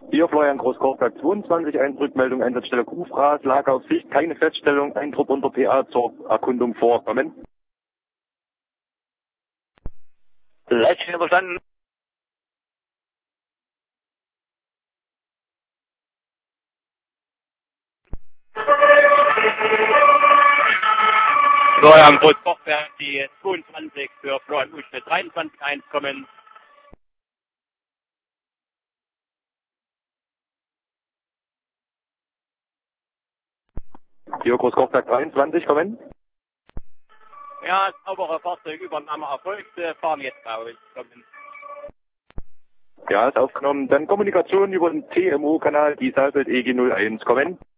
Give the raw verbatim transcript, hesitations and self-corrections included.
Hier Florian Großkorbberg zweiundzwanzig, eins Rückmeldung, Einsatzstelle Kufras, Lage auf Sicht, keine Feststellung, ein Trupp unter P A zur Erkundung vorkommen. Letztlich verstanden. Florian Großkorbberg, die zweiundzwanzig für Florian Uschle dreiundzwanzig eins kommen. Hier Großkorbberg dreiundzwanzig, kommen. Ja, saubere Fahrzeugübernahme erfolgte, fahren jetzt raus. Kommen. Ja, ist aufgenommen. Dann Kommunikation über den T M O-Kanal, die Salfeld E G null eins, kommen.